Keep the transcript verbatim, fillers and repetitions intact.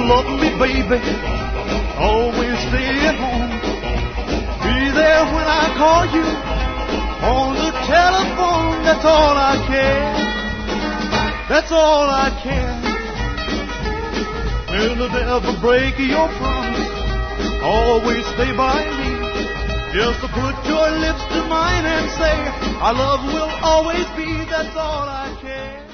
love me, baby. Always stay at home. Be there when I call you on the telephone. That's all I care. That's all I care. Will never break your promise. Always stay by me. Just to put your lips to mine and say our love will always be. That's all I care.